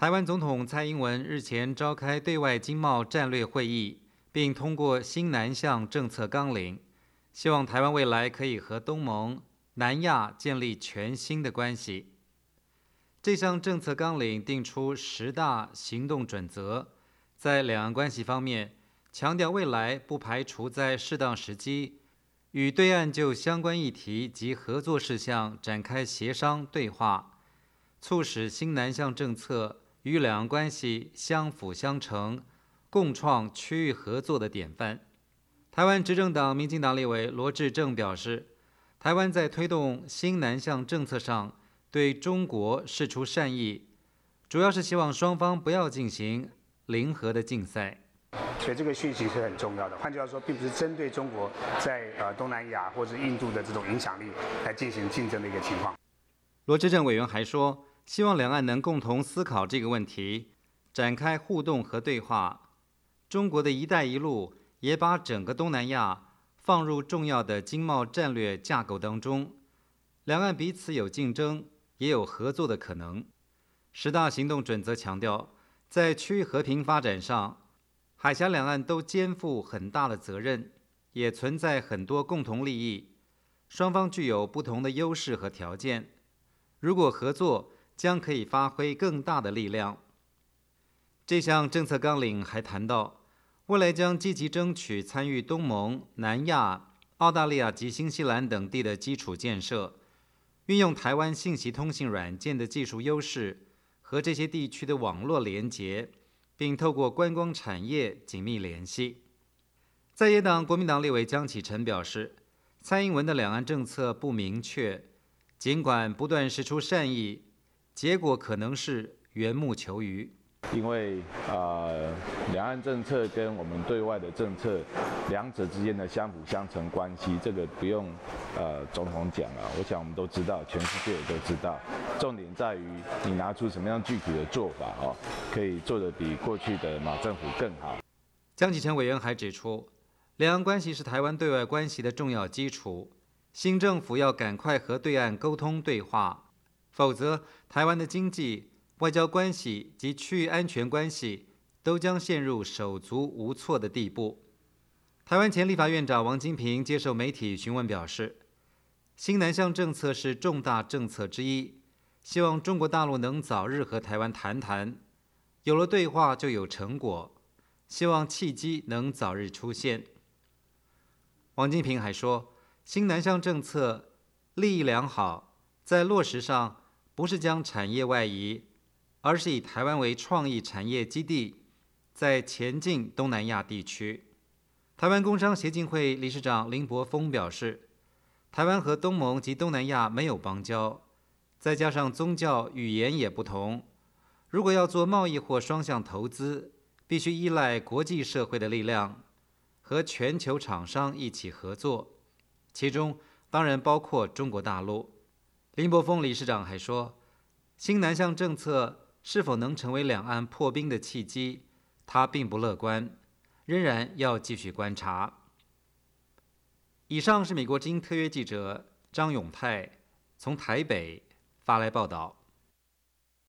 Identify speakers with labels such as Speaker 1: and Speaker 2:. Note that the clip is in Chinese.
Speaker 1: 台湾总统蔡英文日前召开对外经贸战略会议，并通过新南向政策纲领，希望台湾未来可以和东盟、南亚建立全新的关系。这项政策纲领定出10大行动准则，在两岸关系方面，强调未来不排除在适当时机，与对岸就相关议题及合作事项展开协商对话，促使新南向政策与两岸关系相辅相成，共创区域合作的典范。台湾执政党民进党立委罗致政表示，台湾在推动新南向政策上对中国释出善意，主要是希望双方不要进行零和的竞赛。
Speaker 2: 所以这个讯息是很重要的。换句话说，并不是针对中国在东南亚或者印度的这种影响力来进行竞争的一个情况。
Speaker 1: 罗致政委员还说，希望两岸能共同思考这个问题，展开互动和对话。中国的一带一路也把整个东南亚放入重要的经贸战略架构当中，两岸彼此有竞争，也有合作的可能。10大行动准则强调，在区域和平发展上，海峡两岸都肩负很大的责任，也存在很多共同利益，双方具有不同的优势和条件。如果合作，将可以发挥更大的力量。这项政策纲领还谈到，未来将积极争取参与东盟、南亚、澳大利亚及新西兰等地的基础建设，运用台湾信息通信软件的技术优势和这些地区的网络连结，并透过观光产业紧密联系。在野党国民党立委江启臣表示，蔡英文的两岸政策不明确，尽管不断释出善意，结果可能是缘木求鱼。
Speaker 3: 因为两岸政策跟我们对外的政策，两者之间的相辅相成关系，这个不用总统讲了，我想我们都知道，全世界也都知道。重点在于你拿出什么样具体的做法可以做得比过去的马政府更好。
Speaker 1: 江启臣委员还指出，两岸关系是台湾对外关系的重要基础，新政府要赶快和对岸沟通对话，否则台湾的经济、外交关系及区域安全关系都将陷入手足无措的地步。台湾前立法院长王金平接受媒体询问表示，新南向政策是重大政策之一，希望中国大陆能早日和台湾谈谈，有了对话就有成果，希望契机能早日出现。王金平还说，新南向政策立意良好，在落实上不是将产业外移，而是以台湾为创意产业基地，在前进东南亚地区。台湾工商协进会理事长林柏峰表示，台湾和东盟及东南亚没有邦交，再加上宗教、语言也不同，如果要做贸易或双向投资，必须依赖国际社会的力量，和全球厂商一起合作，其中当然包括中国大陆。林柏峰理事长还说，新南向政策是否能成为两岸破冰的契机，他并不乐观，仍然要继续观察。以上是美国之音特约记者张永泰从台北发来报道。